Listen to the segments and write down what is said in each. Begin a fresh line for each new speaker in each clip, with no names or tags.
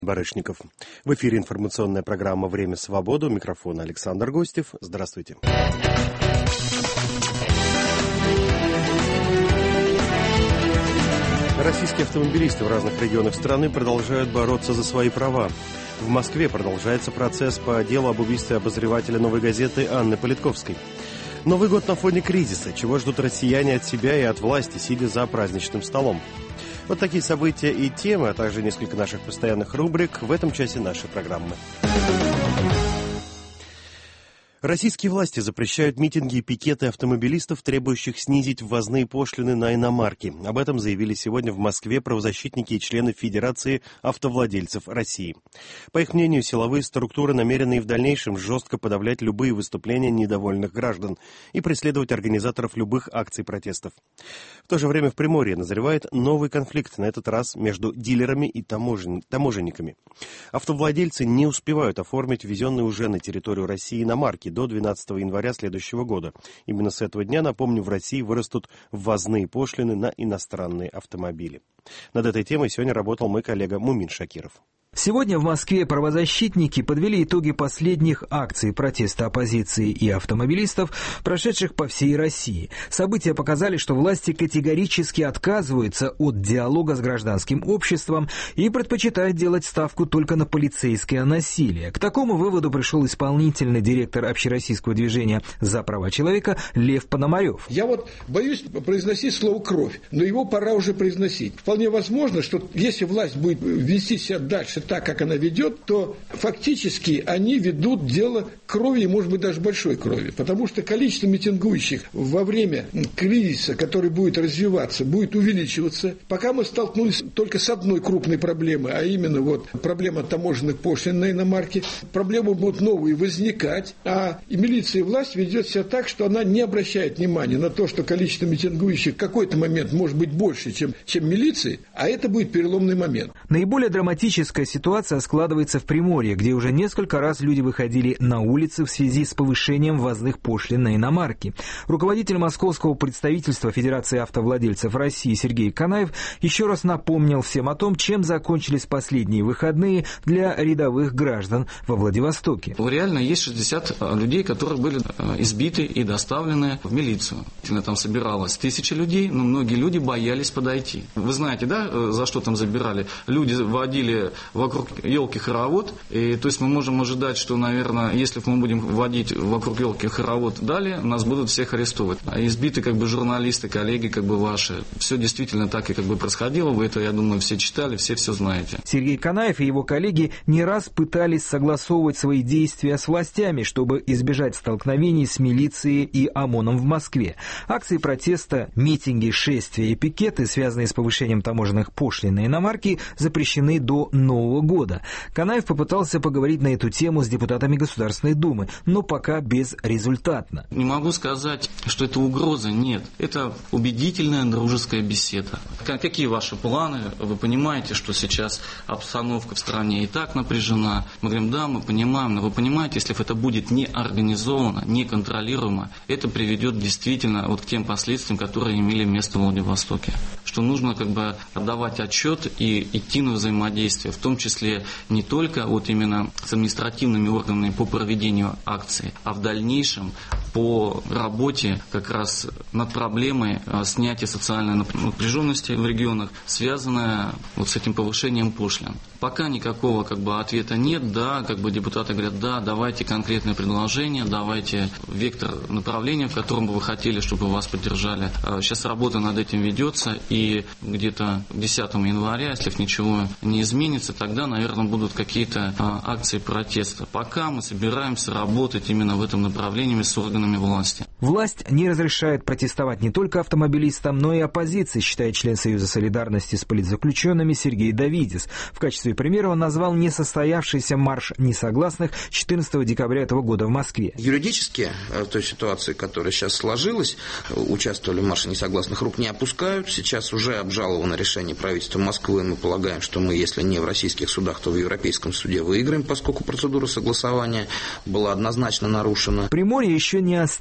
Барышников. В эфире информационная программа «Время свободы». У микрофона Александр Гостев. Здравствуйте. Российские автомобилисты в разных регионах страны продолжают бороться за свои права. В Москве продолжается процесс по делу об убийстве обозревателя «Новой газеты» Анны Политковской. Новый год на фоне кризиса. Чего ждут россияне от себя и от власти, сидя за праздничным столом? Вот такие события и темы, а также несколько наших постоянных рубрик в этом часе нашей программы. Российские власти запрещают митинги и пикеты автомобилистов, требующих снизить ввозные пошлины на иномарки. Об этом заявили сегодня в Москве правозащитники и члены Федерации автовладельцев России. По их мнению, силовые структуры намерены и в дальнейшем жестко подавлять любые выступления недовольных граждан и преследовать организаторов любых акций протестов. В то же время в Приморье назревает новый конфликт, на этот раз между дилерами и таможенниками. Автовладельцы не успевают оформить ввезенные уже на территорию России иномарки до 12 января следующего года. Именно с этого дня, напомню, в России вырастут ввозные пошлины на иностранные автомобили. Над этой темой сегодня работал мой коллега Мумин Шакиров.
Сегодня в Москве правозащитники подвели итоги последних акций протеста оппозиции и автомобилистов, прошедших по всей России. События показали, что власти категорически отказываются от диалога с гражданским обществом и предпочитают делать ставку только на полицейское насилие. К такому выводу пришел исполнительный директор общероссийского движения «За права человека» Лев Пономарев.
Я боюсь произносить слово «кровь», но его пора уже произносить. Вполне возможно, что если власть будет вести себя дальше так, как она ведет, то фактически они ведут дело крови, может быть, даже большой крови. Потому что количество митингующих во время кризиса, который будет развиваться, будет увеличиваться. Пока мы столкнулись только с одной крупной проблемой, а именно проблема таможенных пошлин на иномарки. Проблемы будут новые возникать, а и милиция и власть ведет себя так, что она не обращает внимания на то, что количество митингующих в какой-то момент может быть больше, чем милиции, а это будет переломный момент.
Наиболее драматическая ситуация складывается в Приморье, где уже несколько раз люди выходили на улицы в связи с повышением ввозных пошлин на иномарки. Руководитель московского представительства Федерации автовладельцев России Сергей Канаев еще раз напомнил всем о том, чем закончились последние выходные для рядовых граждан во Владивостоке.
Реально есть 60 людей, которые были избиты и доставлены в милицию. Там собиралось 1000 людей, но многие люди боялись подойти. Вы знаете, да, за что там забирали? Люди водили вокруг елки хоровод, и то есть мы можем ожидать, что, наверное, если мы будем водить вокруг елки хоровод далее, нас будут всех арестовывать. А избиты журналисты, коллеги ваши. Все действительно так и происходило. Вы это, я думаю, все читали, все знаете.
Сергей Канаев и его коллеги не раз пытались согласовывать свои действия с властями, чтобы избежать столкновений с милицией и ОМОНом в Москве. Акции протеста, митинги, шествия и пикеты, связанные с повышением таможенных пошлин на иномарки, запрещены до Нового года. Канаев попытался поговорить на эту тему с депутатами Государственной Думы, но пока безрезультатно.
Не могу сказать, что это угроза, нет. Это убедительная дружеская беседа. Какие ваши планы? Вы понимаете, что сейчас обстановка в стране и так напряжена. Мы говорим, да, мы понимаем, но вы понимаете, если это будет не организовано, не контролируемо, это приведет действительно к тем последствиям, которые имели место в Владивостоке. Что нужно отдавать отчет и идти на взаимодействие, в том числе не только именно с административными органами по проведению акции, а в дальнейшем по работе как раз над проблемой снятия социальной напряженности в регионах, связанная с этим повышением пошлин. Пока никакого ответа нет, да, депутаты говорят, да, давайте конкретные предложения, давайте вектор направления, в котором бы вы хотели, чтобы вас поддержали. Сейчас работа над этим ведется, и где-то 10 января, если ничего не изменится, тогда, наверное, будут какие-то акции протеста. Пока мы собираемся работать именно в этом направлении с органами власти.
Власть не разрешает протестовать не только автомобилистам, но и оппозиции, считает член Союза солидарности с политзаключенными Сергей Давидис. В качестве примера он назвал несостоявшийся марш несогласных 14 декабря этого года в Москве.
Юридически в той ситуации, которая сейчас сложилась, участвовали в марше несогласных, рук не опускают. Сейчас уже обжаловано решение правительства Москвы. Мы полагаем, что мы, если не в российских судах, то в Европейском суде выиграем, поскольку процедура согласования была однозначно нарушена.
Приморье еще не остыло от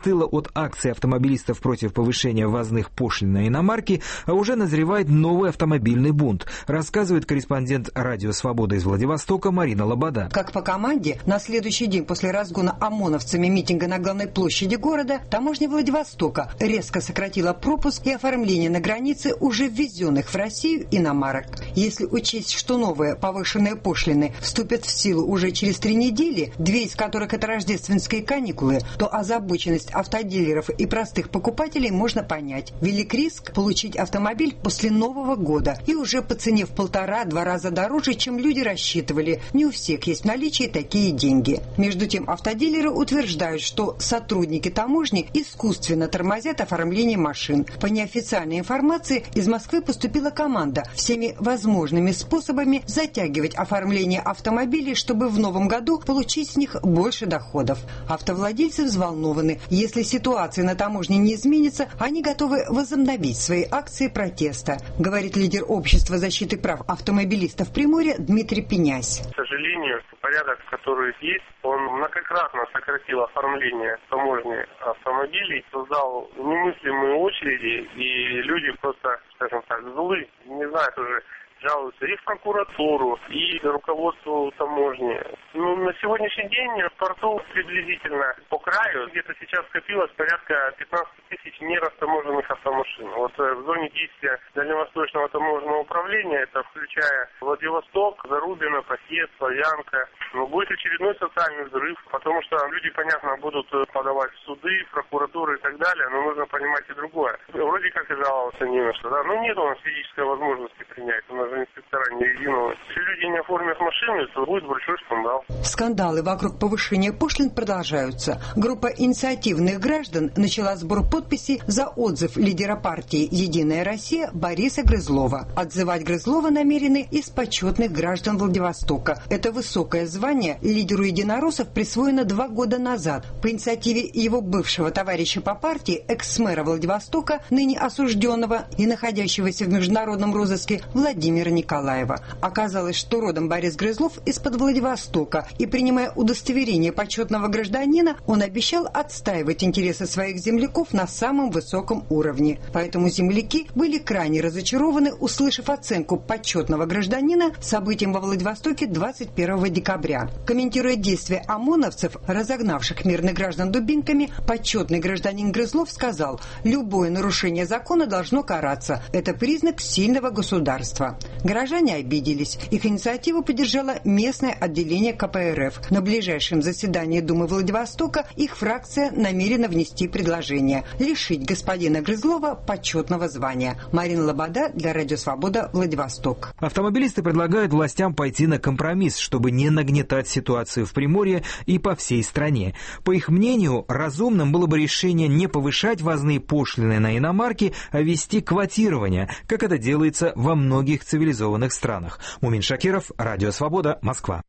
идут акции автомобилистов против повышения ввозных пошлин на иномарки, а уже назревает новый автомобильный бунт, рассказывает корреспондент «Радио Свобода» из Владивостока Марина Лобода.
Как по команде, на следующий день после разгона ОМОНовцами митинга на главной площади города, таможня Владивостока резко сократила пропуск и оформление на границе уже ввезенных в Россию иномарок. Если учесть, что новые повышенные пошлины вступят в силу уже через 3 недели, 2 из которых это рождественские каникулы, то озабоченность автодилеров и простых покупателей можно понять. Велик риск получить автомобиль после Нового года и уже по цене в 1,5-2 раза дороже, чем люди рассчитывали. Не у всех есть в наличии такие деньги. Между тем, автодилеры утверждают, что сотрудники таможни искусственно тормозят оформление машин. По неофициальной информации, из Москвы поступила команда всеми возможными способами затягивать оформление автомобилей, чтобы в новом году получить с них больше доходов. Автовладельцы взволнованы. Если ситуация на таможне не изменится, они готовы возобновить свои акции протеста, говорит лидер общества защиты прав автомобилистов Приморья Дмитрий Пенясь.
К сожалению, порядок, который есть, он многократно сократил оформление таможни автомобилей, создал немыслимые очереди, и люди просто, скажем так, злы, не знают уже, жалуются и в прокуратуру, и руководству таможни. На сегодняшний день в порту приблизительно по краю где-то сейчас скопилось порядка 15 тысяч нерастаможенных автомашин. Вот в зоне действия Дальневосточного таможенного управления, это включая Владивосток, Зарубино, Пакет, Славянка, будет очередной социальный взрыв, потому что люди, понятно, будут подавать в суды, в прокуратуру и так далее, но нужно понимать и другое. Вроде как и жаловаться не на что, да, но нет у нас физической возможности принять, у нас же инспектора не резиновые. Если люди не оформят машины, то будет большой скандал.
Скандалы вокруг повышения пошлин продолжаются. Группа инициативных граждан начала сбор подписей за отзыв лидера партии «Единая Россия» Бориса Грызлова. Отзывать Грызлова намерены из почетных граждан Владивостока. Это высокое звание лидеру единороссов присвоено 2 года назад по инициативе его бывшего товарища по партии, экс-мэра Владивостока, ныне осужденного и находящегося в международном розыске Владимира Николаева. Оказалось, что родом Борис Грызлов из-под Владивостока, и, принимая удостоверение почетного гражданина, он обещал отстаивать интересы своих земляков на самом высоком уровне. Поэтому земляки были крайне разочарованы, услышав оценку почетного гражданина событиям во Владивостоке 21 декабря. Комментируя действия ОМОНовцев, разогнавших мирных граждан дубинками, почетный гражданин Грызлов сказал: «Любое нарушение закона должно караться. Это признак сильного государства». Горожане обиделись. Их инициативу поддержало местное отделение КПРФ. На ближайшем заседании Думы Владивостока их фракция намерена внести предложение лишить господина Грызлова почетного звания. Марина Лобода для Радио Свобода, Владивосток.
Автомобилисты предлагают властям пойти на компромисс, чтобы не нагнетать ситуацию в Приморье и по всей стране. По их мнению, разумным было бы решение не повышать ввозные пошлины на иномарки, а вести квотирование, как это делается во многих цивилизованных странах. Мумин Шакиров, Радио Свобода, Москва.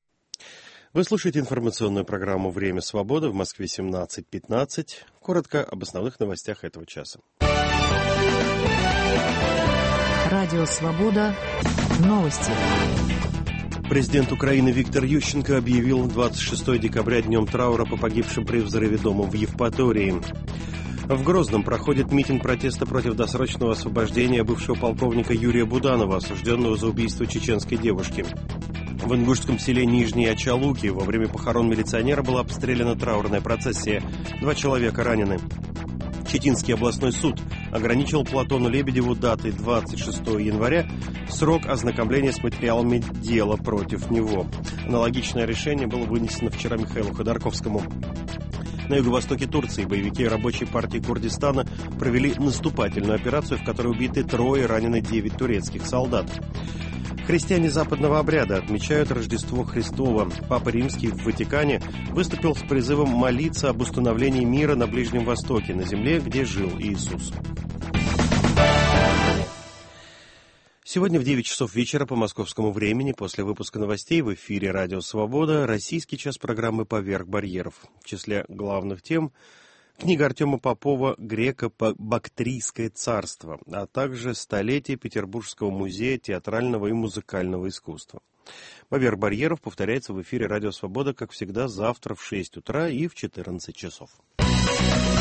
Вы слушаете информационную программу «Время свободы» в Москве 17:15. Коротко об основных новостях этого часа.
Радио Свобода. Новости.
Президент Украины Виктор Ющенко объявил 26 декабря днем траура по погибшим при взрыве дома в Евпатории. В Грозном проходит митинг протеста против досрочного освобождения бывшего полковника Юрия Буданова, осужденного за убийство чеченской девушки. В ингушском селе Нижние Очалуки во время похорон милиционера была обстреляна траурная процессия. 2 человека ранены. Читинский областной суд ограничил Платону Лебедеву датой 26 января срок ознакомления с материалами дела против него. Аналогичное решение было вынесено вчера Михаилу Ходорковскому. На юго-востоке Турции боевики рабочей партии Курдистана провели наступательную операцию, в которой убиты 3 и ранены 9 турецких солдат. Христиане западного обряда отмечают Рождество Христово. Папа Римский в Ватикане выступил с призывом молиться об установлении мира на Ближнем Востоке, на земле, где жил Иисус. Сегодня в 9 часов вечера по московскому времени, после выпуска новостей в эфире «Радио Свобода», российский час программы «Поверх барьеров». В числе главных тем книга Артема Попова «Греко-Бактрийское царство», а также столетие Петербургского музея театрального и музыкального искусства. «Поверх барьеров» повторяется в эфире «Радио Свобода», как всегда, завтра в 6 утра и в 14 часов.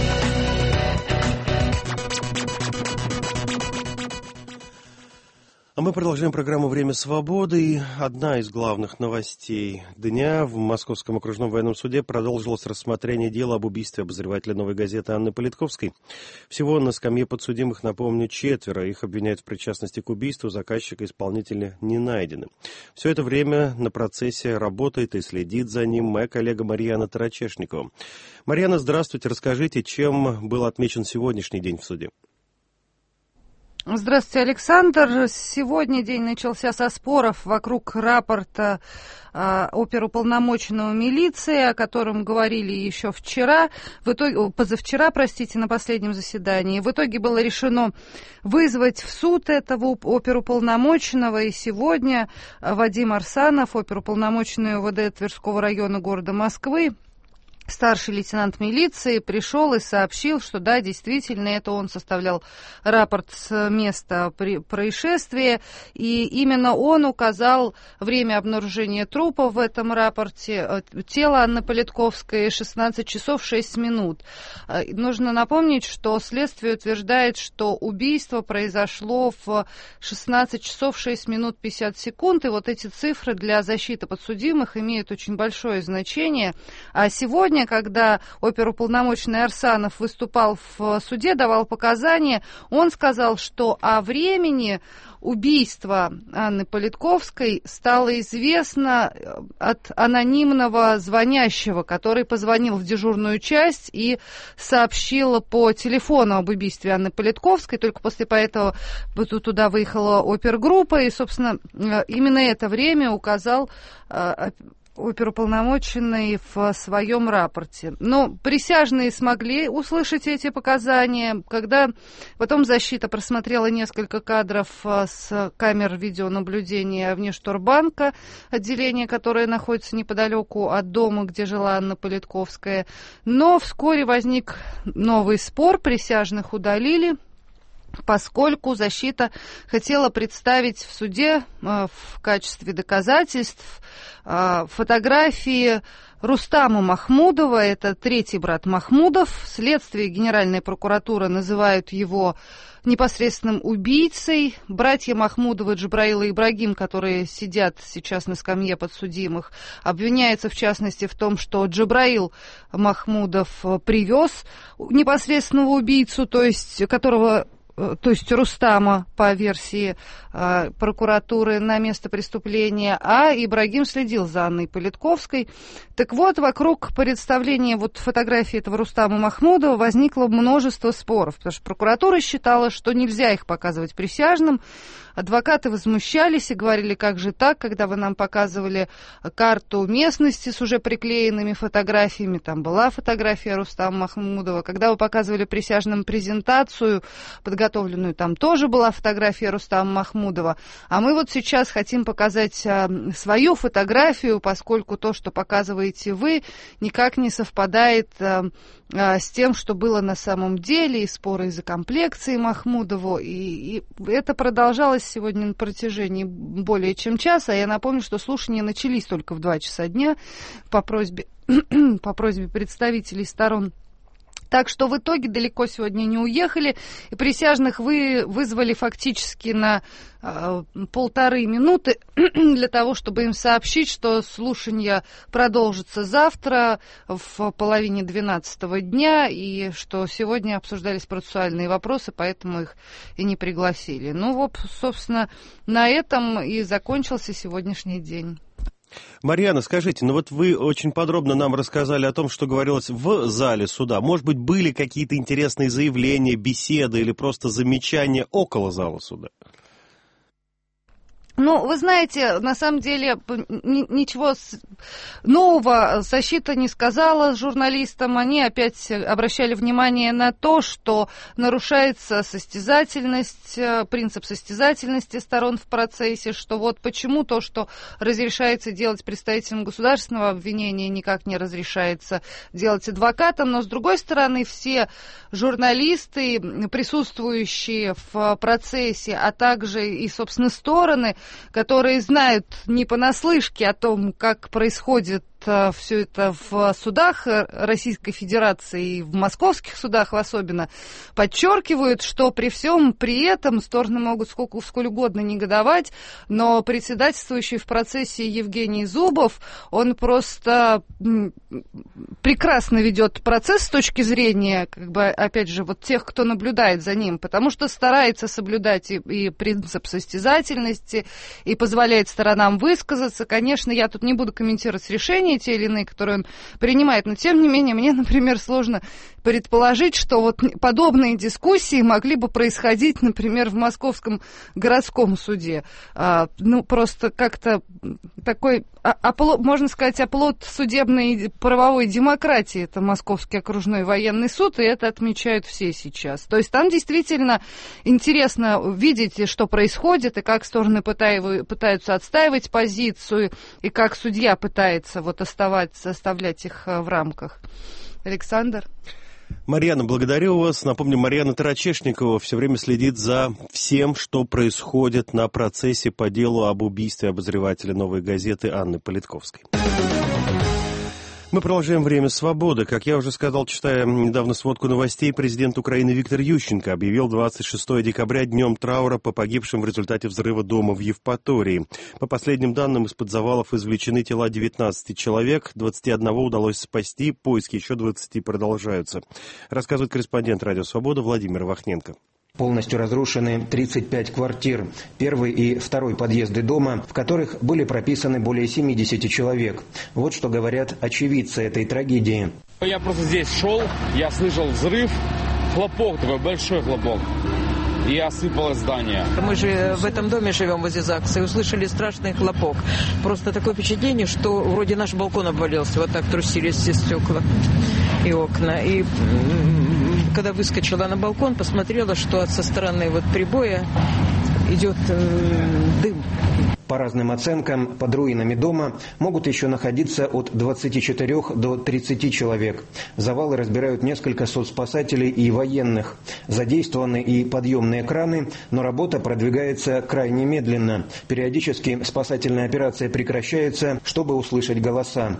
А мы продолжаем программу «Время свободы». И одна из главных новостей дня: в Московском окружном военном суде продолжилось рассмотрение дела об убийстве обозревателя «Новой газеты» Анны Политковской. Всего на скамье подсудимых, напомню, 4. Их обвиняют в причастности к убийству, заказчика и исполнителя не найдены. Все это время на процессе работает и следит за ним моя коллега Марьяна Тарачешникова. Марьяна, здравствуйте. Расскажите, чем был отмечен сегодняшний день в суде?
Здравствуйте, Александр. Сегодня день начался со споров вокруг рапорта оперуполномоченного милиции, о котором говорили еще позавчера, на последнем заседании. В итоге было решено вызвать в суд этого оперуполномоченного, и сегодня Вадим Арсанов, оперуполномоченный УВД Тверского района города Москвы, старший лейтенант милиции, пришел и сообщил, что да, действительно, это он составлял рапорт с места происшествия, и именно он указал время обнаружения трупа в этом рапорте. Тело Анны Политковской 16 часов 6 минут. Нужно напомнить, что следствие утверждает, что убийство произошло в 16 часов 6 минут 50 секунд, и вот эти цифры для защиты подсудимых имеют очень большое значение. А сегодня, когда оперуполномоченный Арсанов выступал в суде, давал показания, он сказал, что о времени убийства Анны Политковской стало известно от анонимного звонящего, который позвонил в дежурную часть и сообщил по телефону об убийстве Анны Политковской. Только после этого туда выехала опергруппа, и, собственно, именно это время указал оперуполномоченный в своем рапорте. Но присяжные смогли услышать эти показания, когда потом защита просмотрела несколько кадров с камер видеонаблюдения Внешторбанка, отделение, которое находится неподалеку от дома, где жила Анна Политковская. Но вскоре возник новый спор, присяжных удалили, поскольку защита хотела представить в суде в качестве доказательств фотографии Рустама Махмудова, это третий брат Махмудов. Следствие, Генеральная прокуратура называют его непосредственным убийцей. Братья Махмудовы, Джабраил и Ибрагим, которые сидят сейчас на скамье подсудимых, обвиняются в частности в том, что Джабраил Махмудов привез непосредственного убийцу, то есть Рустама, по версии прокуратуры, на место преступления, а Ибрагим следил за Анной Политковской. Так вот, вокруг представления фотографии этого Рустама Махмудова возникло множество споров, потому что прокуратура считала, что нельзя их показывать присяжным. Адвокаты возмущались и говорили: как же так, когда вы нам показывали карту местности с уже приклеенными фотографиями, там была фотография Рустама Махмудова, когда вы показывали присяжным презентацию подготовленную, там тоже была фотография Рустама Махмудова, а мы вот сейчас хотим показать свою фотографию, поскольку то, что показываете вы, никак не совпадает с тем, что было на самом деле, и споры из-за комплекции Махмудову, и это продолжалось сегодня на протяжении более чем часа. Я напомню, что слушания начались только в 2 часа дня по просьбе представителей сторон. Так что в итоге далеко сегодня не уехали, и присяжных вызвали фактически на 1,5 минуты для того, чтобы им сообщить, что слушания продолжатся завтра в 11:30 дня, и что сегодня обсуждались процессуальные вопросы, поэтому их и не пригласили. Ну вот, собственно, на этом и закончился сегодняшний день.
Марьяна, скажите, вы очень подробно нам рассказали о том, что говорилось в зале суда. Может быть, были какие-то интересные заявления, беседы или просто замечания около зала суда?
Ну, вы знаете, на самом деле ничего нового защита не сказала журналистам. Они опять обращали внимание на то, что нарушается состязательность, принцип состязательности сторон в процессе, что вот почему то, что разрешается делать представителям государственного обвинения, никак не разрешается делать адвокатам. Но, с другой стороны, все журналисты, присутствующие в процессе, а также и, собственно, стороны, которые знают не понаслышке о том, как происходит все это в судах Российской Федерации и в московских судах особенно подчеркивают, что при всем при этом стороны могут сколь угодно негодовать, но председательствующий в процессе Евгений Зубов, он просто прекрасно ведет процесс с точки зрения, опять же, вот тех, кто наблюдает за ним, потому что старается соблюдать и принцип состязательности, и позволяет сторонам высказаться. Конечно, я тут не буду комментировать решения те или иные, которые он принимает, но тем не менее, мне, например, сложно предположить, что вот подобные дискуссии могли бы происходить, например, в Московском городском суде. Просто как-то такой, можно сказать, оплот судебной правовой демократии, это Московский окружной военный суд, и это отмечают все сейчас. То есть там действительно интересно видеть, что происходит, и как стороны пытаются отстаивать позицию, и как судья пытается оставлять их в рамках. Александр?
Марьяна, благодарю вас. Напомню, Марьяна Тарачешникова все время следит за всем, что происходит на процессе по делу об убийстве обозревателя «Новой газеты» Анны Политковской. Мы продолжаем «Время свободы». Как я уже сказал, читая недавно сводку новостей, президент Украины Виктор Ющенко объявил 26 декабря днем траура по погибшим в результате взрыва дома в Евпатории. По последним данным, из-под завалов извлечены тела 19 человек, 21 удалось спасти, поиски еще 20 продолжаются. Рассказывает корреспондент «Радио Свобода» Владимир Вахненко.
Полностью разрушены 35 квартир, первый и второй подъезды дома, в которых были прописаны более 70 человек. Вот что говорят очевидцы этой трагедии.
Я просто здесь шел, я слышал взрыв, хлопок, такой большой хлопок. И осыпалось здание. Мы же в этом доме живем возле ЗАГСа и услышали страшный хлопок. Просто такое впечатление, что вроде наш балкон обвалился. Вот так трусились все стекла и окна. И когда выскочила на балкон, посмотрела, что со стороны прибоя идет дым.
По разным оценкам, под руинами дома могут еще находиться от 24 до 30 человек. Завалы разбирают несколько соцспасателей и военных. Задействованы и подъемные краны, но работа продвигается крайне медленно. Периодически спасательная операция прекращается, чтобы услышать голоса.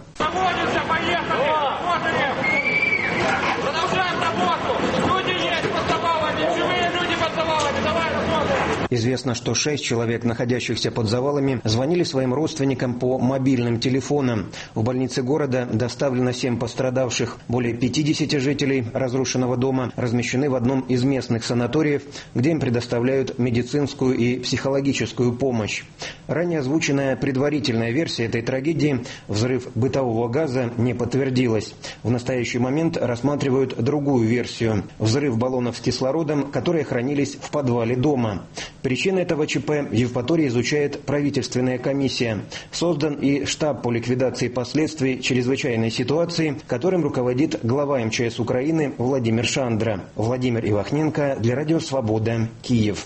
Известно, что 6 человек, находящихся под завалами, звонили своим родственникам по мобильным телефонам. В больнице города доставлено 7 пострадавших. Более 50 жителей разрушенного дома размещены в одном из местных санаториев, где им предоставляют медицинскую и психологическую помощь. Ранее озвученная предварительная версия этой трагедии – взрыв бытового газа – не подтвердилась. В настоящий момент рассматривают другую версию – взрыв баллонов с кислородом, которые хранились в подвале дома. Причины этого ЧП в Евпатории изучает правительственная комиссия. Создан и штаб по ликвидации последствий чрезвычайной ситуации, которым руководит глава МЧС Украины Владимир Шандра. Владимир Ивахненко для Радио Свобода, Киев.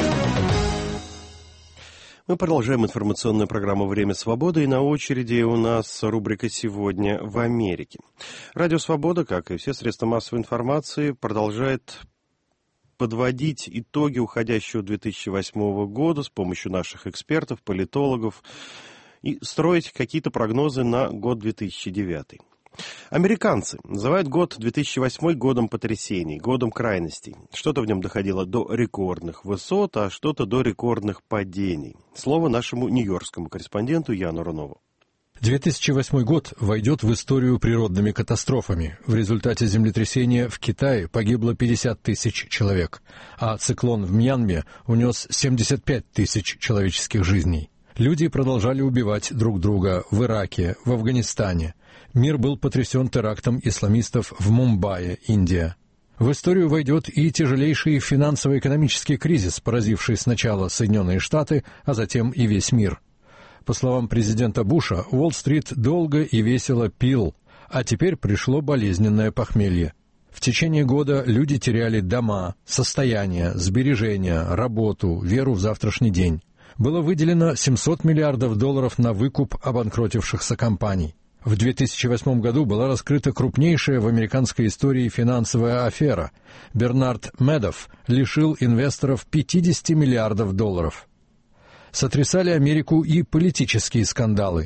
Мы продолжаем информационную программу «Время свободы», и на очереди у нас рубрика «Сегодня в Америке». Радио «Свобода», как и все средства массовой информации, продолжает подводить итоги уходящего 2008 года с помощью наших экспертов, политологов и строить какие-то прогнозы на год 2009. Американцы называют год 2008 годом потрясений, годом крайностей. Что-то в нем доходило до рекордных высот, а что-то до рекордных падений. Слово нашему нью-йоркскому корреспонденту Яну Рунову.
2008 год войдет в историю природными катастрофами. В результате землетрясения в Китае погибло 50 тысяч человек, а циклон в Мьянме унес 75 тысяч человеческих жизней. Люди продолжали убивать друг друга в Ираке, в Афганистане. Мир был потрясен терактом исламистов в Мумбаи, Индия. В историю войдет и тяжелейший финансово-экономический кризис, поразивший сначала Соединенные Штаты, а затем и весь мир. По словам президента Буша, Уолл-стрит долго и весело пил, а теперь пришло болезненное похмелье. В течение года люди теряли дома, состояние, сбережения, работу, веру в завтрашний день. Было выделено $700 миллиардов на выкуп обанкротившихся компаний. В 2008 году была раскрыта крупнейшая в американской истории финансовая афера. Бернард Медофф лишил инвесторов $50 миллиардов. Сотрясали Америку и политические скандалы.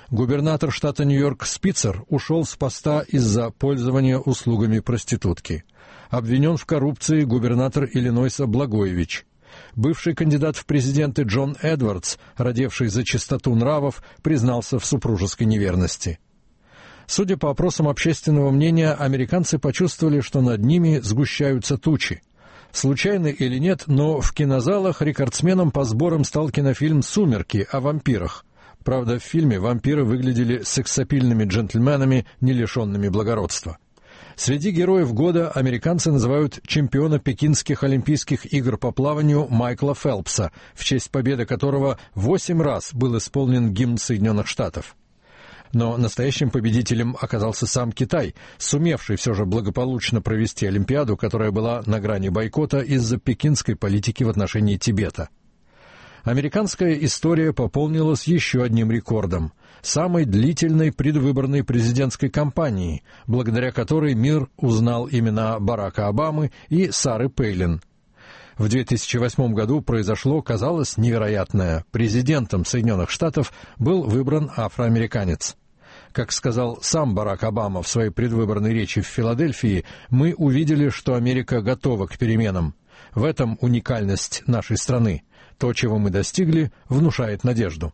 Губернатор штата Нью-Йорк Спицер ушел с поста из-за пользования услугами проститутки. Обвинен в коррупции губернатор Иллинойса Благоевич. Бывший кандидат в президенты Джон Эдвардс, родивший за чистоту нравов, признался в супружеской неверности. Судя по опросам общественного мнения, американцы почувствовали, что над ними сгущаются тучи. Случайно или нет, но в кинозалах рекордсменом по сборам стал кинофильм «Сумерки» о вампирах. Правда, в фильме вампиры выглядели сексапильными джентльменами, не лишенными благородства. Среди героев года американцы называют чемпиона Пекинских Олимпийских игр по плаванию Майкла Фелпса, в честь победы которого 8 раз был исполнен гимн Соединенных Штатов. Но настоящим победителем оказался сам Китай, сумевший все же благополучно провести Олимпиаду, которая была на грани бойкота из-за пекинской политики в отношении Тибета. Американская история пополнилась еще одним рекордом – самой длительной предвыборной президентской кампании, благодаря которой мир узнал имена Барака Обамы и Сары Пейлин. В 2008 году произошло, казалось, невероятное. Президентом Соединенных Штатов был выбран афроамериканец. Как сказал сам Барак Обама в своей предвыборной речи в Филадельфии, мы увидели, что Америка готова к переменам. В этом уникальность нашей страны. То, чего мы достигли, внушает надежду.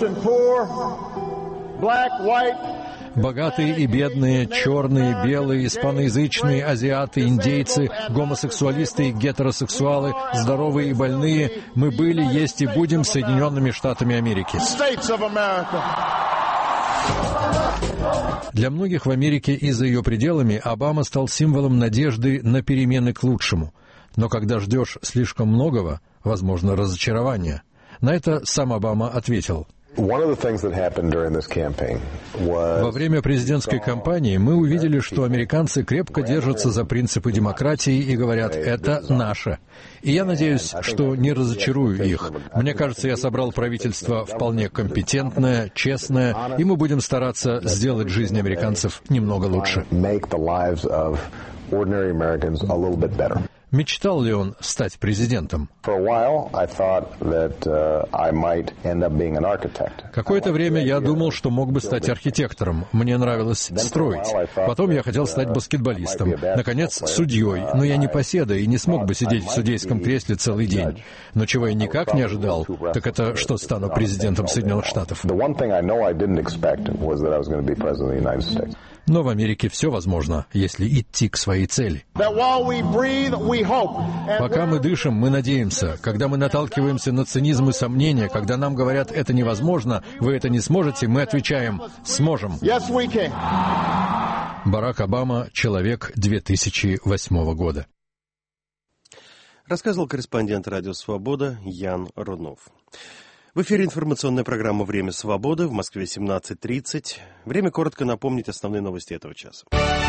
Богатые и бедные, черные, белые, испаноязычные, азиаты, индейцы, гомосексуалисты и гетеросексуалы, здоровые и больные, мы были, есть и будем Соединенными Штатами Америки. Для многих в Америке и за ее пределами Обама стал символом надежды на перемены к лучшему. Но когда ждешь слишком многого, возможно, разочарование. На это сам Обама ответил. Во время президентской кампании мы увидели, что американцы крепко держатся за принципы демократии и говорят «это наше». И я надеюсь, что не разочарую их. Мне кажется, я собрал правительство вполне компетентное, честное, и мы будем стараться сделать жизнь американцев немного лучше. Мечтал ли он стать президентом? Какое-то время я думал, что мог бы стать архитектором. Мне нравилось строить. Потом я хотел стать баскетболистом. Наконец, судьей. Но я не поседа и не смог бы сидеть в судейском кресле целый день. Но чего я никак не ожидал, так это, что стану президентом Соединенных Штатов. Но в Америке все возможно, если идти к своей цели. Пока мы дышим, мы надеемся. Когда мы наталкиваемся на цинизм и сомнения, когда нам говорят «это невозможно», «вы это не сможете», мы отвечаем «сможем». Барак Обама, человек 2008 года.
Рассказывал корреспондент «Радио Свобода» Ян Рунов. В эфире информационная программа «Время свободы», в Москве 17:30. Время коротко напомнить основные новости этого часа.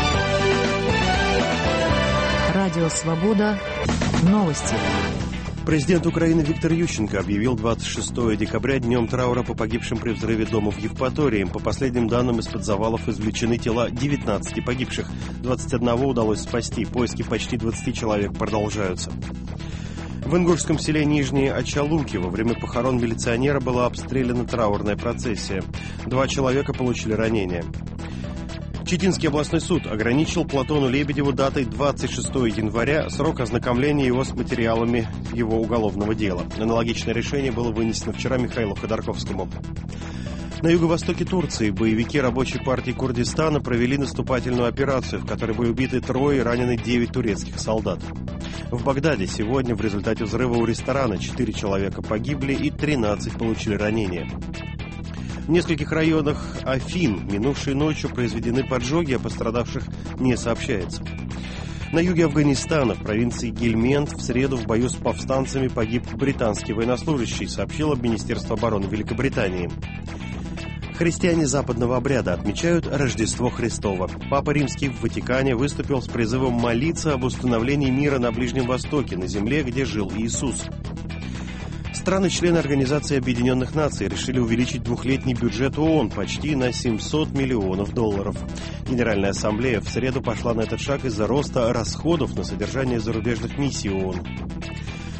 Радио «Свобода». Новости.
Президент Украины Виктор Ющенко объявил 26 декабря днем траура по погибшим при взрыве дома в Евпатории. По последним данным, из-под завалов извлечены тела 19 погибших. 21 удалось спасти. Поиски почти 20 человек продолжаются. В ингушском селе Нижние Очалуки во время похорон милиционера была обстреляна траурная процессия. 2 человека получили ранения. Читинский областной суд ограничил Платону Лебедеву датой 26 января срок ознакомления его с материалами его уголовного дела. Аналогичное решение было вынесено вчера Михаилу Ходорковскому. На юго-востоке Турции боевики рабочей партии Курдистана провели наступательную операцию, в которой были убиты 3 и ранены 9 турецких солдат. В Багдаде сегодня в результате взрыва у ресторана 4 человека погибли и 13 получили ранения. В нескольких районах Афин минувшей ночью произведены поджоги, о пострадавших не сообщается. На юге Афганистана, в провинции Гельмент, в среду в бою с повстанцами погиб британский военнослужащий, сообщило Министерство обороны Великобритании. Христиане западного обряда отмечают Рождество Христово. Папа Римский в Ватикане выступил с призывом молиться об установлении мира на Ближнем Востоке, на земле, где жил Иисус. Страны-члены Организации Объединенных Наций решили увеличить двухлетний бюджет ООН почти на $700 миллионов. Генеральная Ассамблея в среду пошла на этот шаг из-за роста расходов на содержание зарубежных миссий ООН.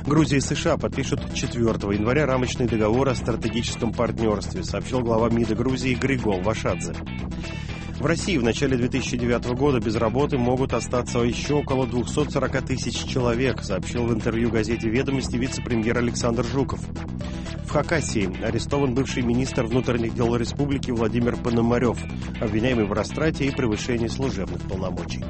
Грузия и США подпишут 4 января рамочный договор о стратегическом партнерстве, сообщил глава МИДа Грузии Григол Вашадзе. В России в начале 2009 года без работы могут остаться еще около 240 тысяч человек, сообщил в интервью газете «Ведомости» вице-премьер Александр Жуков. В Хакасии арестован бывший министр внутренних дел республики Владимир Пономарев, обвиняемый в растрате и превышении служебных полномочий.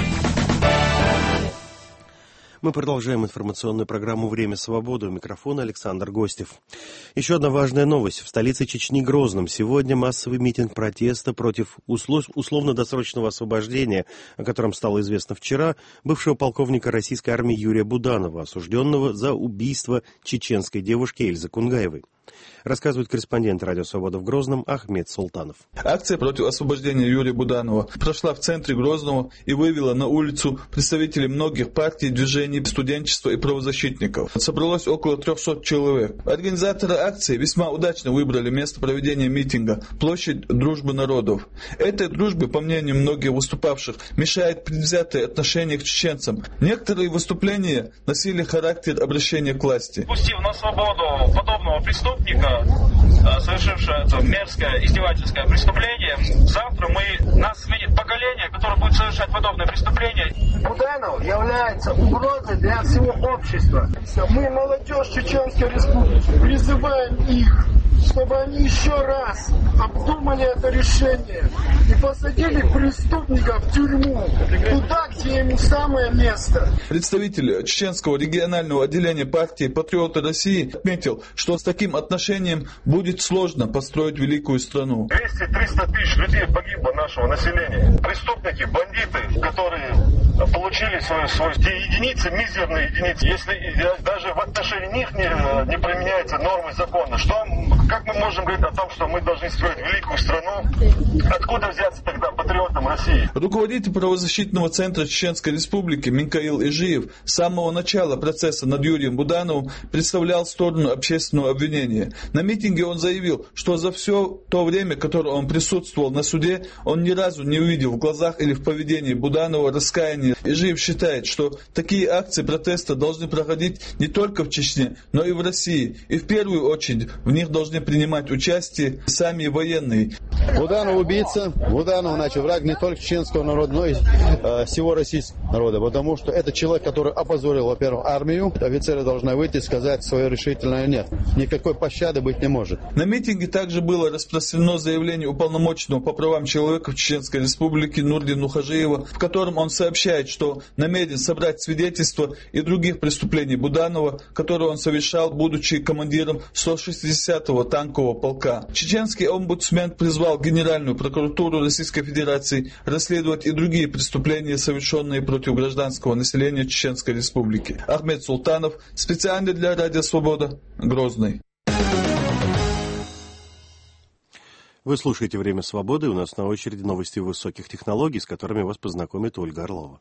Мы продолжаем информационную программу «Время свободы». У микрофона Александр Гостев. Еще одна важная новость. В столице Чечни Грозном сегодня массовый митинг протеста против условно-досрочного освобождения, о котором стало известно вчера, бывшего полковника российской армии Юрия Буданова, осужденного за убийство чеченской девушки Эльзы Кунгаевой. Рассказывает корреспондент «Радио Свобода» в Грозном Ахмед Султанов.
Акция против освобождения Юрия Буданова прошла в центре Грозного и вывела на улицу представителей многих партий, движений, студенчества и правозащитников. Собралось около 300 человек. Организаторы акции весьма удачно выбрали место проведения митинга – площадь Дружбы народов. Этой дружбе, по мнению многих выступавших, мешает предвзятое отношение к чеченцам. Некоторые выступления носили характер обращения к власти.
Пустив на свободу подобного преступника, совершившего это мерзкое издевательское преступление, завтра нас видит поколение, которое будет совершать подобные преступления.
Буданов является угрозой для всего общества. Мы, молодежь Чеченской Республики, призываем их, чтобы они еще раз обдумали это решение и посадили преступника в тюрьму, туда, где ему самое место.
Представитель чеченского регионального отделения партии «Патриоты России» отметил, что с таким отношением будет сложно построить великую страну.
200-300 тысяч людей погибло нашего населения. Преступники, бандиты, которые получили те единицы, мизерные единицы. Если даже в отношении них не применяются нормы закона, как мы можем говорить о том, что мы должны строить великую страну? Откуда взяться тогда патриотам России?
Руководитель правозащитного центра Чеченской Республики Минкаил Ижиев с самого начала процесса над Юрием Будановым представлял сторону общественного обвинения. На митинге он заявил, что за все то время, которое он присутствовал на суде, он ни разу не увидел в глазах или в поведении Буданова раскаяния. Ижиев считает, что такие акции протеста должны проходить не только в Чечне, но и в России. И в первую очередь в них должны принимать участие сами военные.
Буданов убийца, Буданов, враг не только чеченского народа, но и всего российского народа. Потому что это человек, который опозорил, во-первых, армию. Офицеры должны выйти и сказать свое решительное нет. Никакой пощады быть не может.
На митинге также было распространено заявление уполномоченного по правам человека в Чеченской Республике Нурдина Хажиева, в котором он сообщает, что намерен собрать свидетельства и других преступлений Буданова, которые он совершал, будучи командиром 160-го танкового полка. Чеченский омбудсмен призвал Генеральную прокуратуру Российской Федерации расследовать и другие преступления, совершенные против гражданского населения Чеченской Республики. Ахмед Султанов, специально для Радио Свобода, Грозный.
Вы слушаете «Время свободы». У нас на очереди новости высоких технологий, с которыми вас познакомит Ольга Орлова.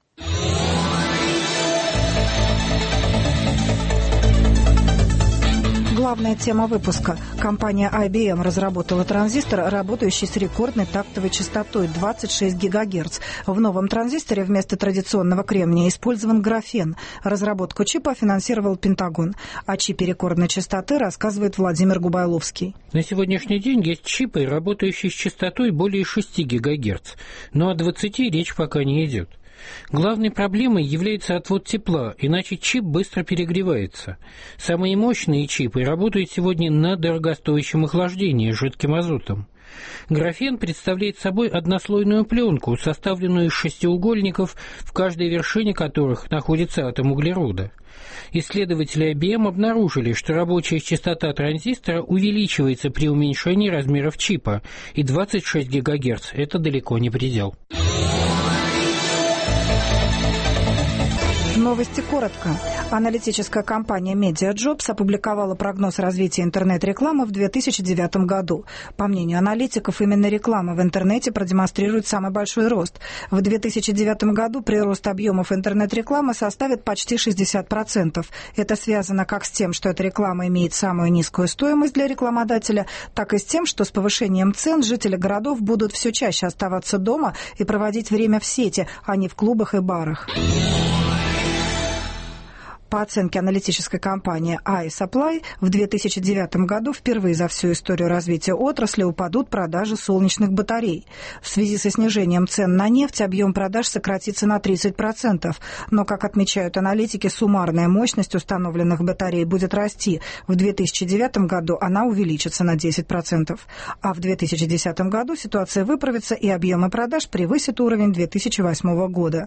Главная тема выпуска. Компания IBM разработала транзистор, работающий с рекордной тактовой частотой 26 ГГц. В новом транзисторе вместо традиционного кремния использован графен. Разработку чипа финансировал Пентагон. О чипе рекордной частоты рассказывает Владимир Губайловский.
На сегодняшний день есть чипы, работающие с частотой более 6 ГГц, но о 20 речь пока не идет. Главной проблемой является отвод тепла, иначе чип быстро перегревается. Самые мощные чипы работают сегодня на дорогостоящем охлаждении жидким азотом. Графен представляет собой однослойную пленку, составленную из шестиугольников, в каждой вершине которых находится атом углерода. Исследователи IBM обнаружили, что рабочая частота транзистора увеличивается при уменьшении размеров чипа, и 26 ГГц – это далеко не предел.
Новости коротко. Аналитическая компания MediaJobs опубликовала прогноз развития интернет-рекламы в 2009 году. По мнению аналитиков, именно реклама в интернете продемонстрирует самый большой рост. В 2009 году прирост объемов интернет-рекламы составит почти 60%. Это связано как с тем, что эта реклама имеет самую низкую стоимость для рекламодателя, так и с тем, что с повышением цен жители городов будут все чаще оставаться дома и проводить время в сети, а не в клубах и барах. По оценке аналитической компании iSupply, в 2009 году впервые за всю историю развития отрасли упадут продажи солнечных батарей. В связи со снижением цен на нефть объем продаж сократится на 30%. Но, как отмечают аналитики, суммарная мощность установленных батарей будет расти. В 2009 году она увеличится на 10%. А в 2010 году ситуация выправится и объемы продаж превысят уровень 2008 года.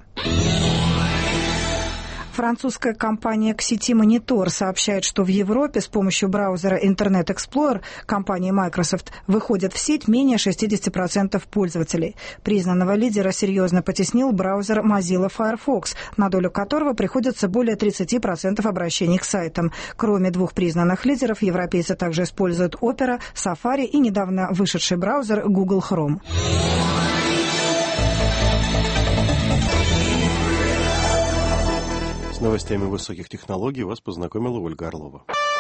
Французская компания Xiti Monitor сообщает, что в Европе с помощью браузера Internet Explorer компании Microsoft выходят в сеть менее 60% пользователей. Признанного лидера серьезно потеснил браузер Mozilla Firefox, на долю которого приходится более 30% обращений к сайтам. Кроме двух признанных лидеров, европейцы также используют Opera, Safari и недавно вышедший браузер Google Chrome.
С новостями высоких технологий вас познакомила Ольга Орлова.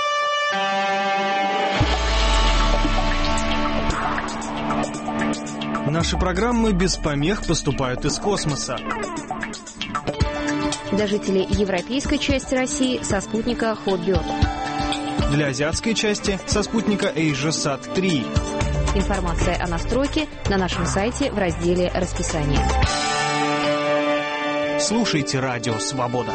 Наши программы без помех поступают из космоса.
Для жителей европейской части России со спутника Hotbird.
Для азиатской части со спутника AsiaSat 3.
Информация о настройке на нашем сайте в разделе «Расписание».
Слушайте «Радио Свобода».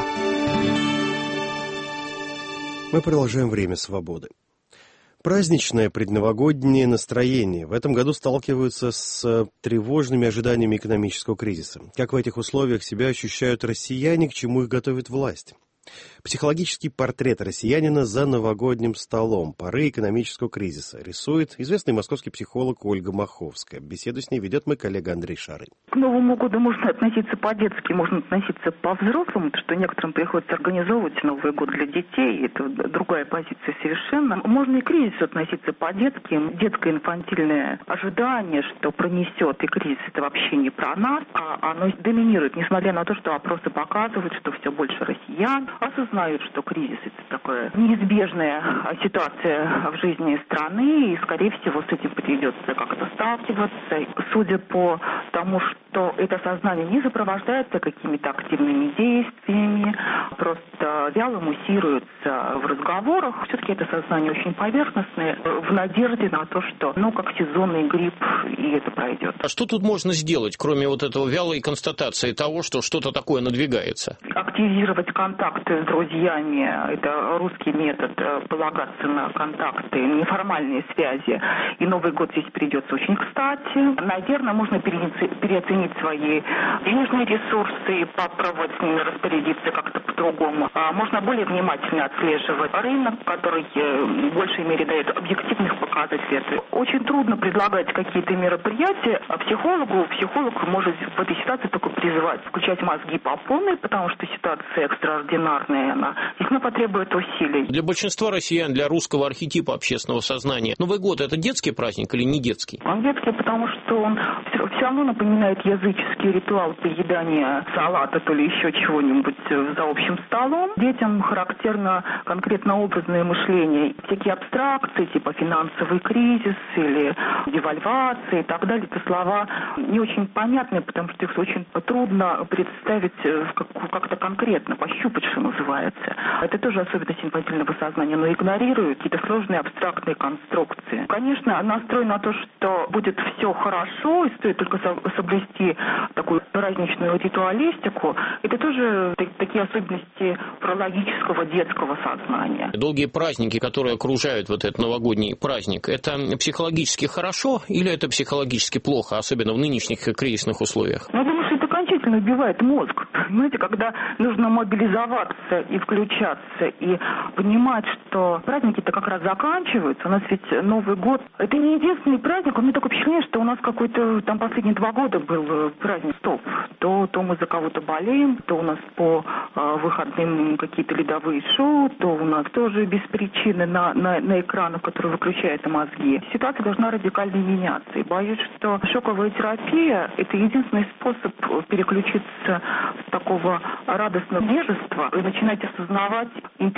Мы продолжаем «Время свободы». Праздничное предновогоднее настроение в этом году сталкиваются с тревожными ожиданиями экономического кризиса. Как в этих условиях себя ощущают россияне, к чему их готовит власть? Психологический портрет россиянина за новогодним столом поры экономического кризиса рисует известный московский психолог Ольга Маховская. Беседу с ней ведет мой коллега Андрей Шарый.
К Новому году можно относиться по-детски, можно относиться по-взрослому, потому что некоторым приходится организовывать Новый год для детей, это другая позиция совершенно. Можно и к кризису относиться по-детски, детское инфантильное ожидание, что пронесет, и кризис это вообще не про нас, а оно доминирует, несмотря на то, что опросы показывают, что все больше россиян осознают, что кризис – это такая неизбежная ситуация в жизни страны, и, скорее всего, с этим придется как-то сталкиваться. Судя по тому, что это сознание не сопровождается какими-то активными действиями, просто вяло муссируется в разговорах, все-таки это сознание очень поверхностное, в надежде на то, что, как сезонный грипп, и это пройдет.
А что тут можно сделать, кроме вот этого вялой констатации того, что что-то такое надвигается?
Активизировать контакты с друзьями, это русский метод, полагаться на контакты, неформальные связи. И Новый год здесь придется очень кстати. Наверное, можно переоценить свои денежные ресурсы и попробовать с ними распорядиться как-то по-другому. Можно более внимательно отслеживать рынок, который в большей мере дает объективных показателей. Очень трудно предлагать какие-то мероприятия, а психолог может в этой ситуации только призывать включать мозги по полной, потому что ситуация экстраординарная. Здесь потребует усилий.
Для большинства россиян, для русского архетипа общественного сознания, Новый год – это детский праздник или не детский?
Он детский, потому что он все равно напоминает языческий ритуал поедания салата, то ли еще чего-нибудь за общим столом. Детям характерно конкретно образное мышление. Всякие абстракции, типа финансовый кризис или девальвация и так далее, это слова не очень понятны, потому что их очень трудно представить как-то конкретно, пощупать, что называется. Это тоже особенность инфантильного сознания, но игнорирует какие-то сложные абстрактные конструкции. Конечно, настрой на то, что будет все хорошо, и стоит только соблюсти такую праздничную ритуалистику, это тоже такие особенности прологического детского сознания.
Долгие праздники, которые окружают вот этот новогодний праздник, это психологически хорошо или это психологически плохо, особенно в нынешних кризисных условиях?
Я думаю, что это окончательно убивает мозг. Понимаете, когда нужно мобилизоваться и включаться, и понимать, что праздники-то как раз заканчиваются. У нас ведь Новый год. Это не единственный праздник. У меня такое впечатление, что у нас какой-то там последние 2 года был праздник стоп. То мы за кого-то болеем, то у нас по выходным какие-то ледовые шоу, то у нас тоже без причины на экранах, которые выключают мозги. Ситуация должна радикально меняться. И боюсь, что шоковая терапия – это единственный способ переключиться с такого радостного невежества и начинать осознавать эмпирически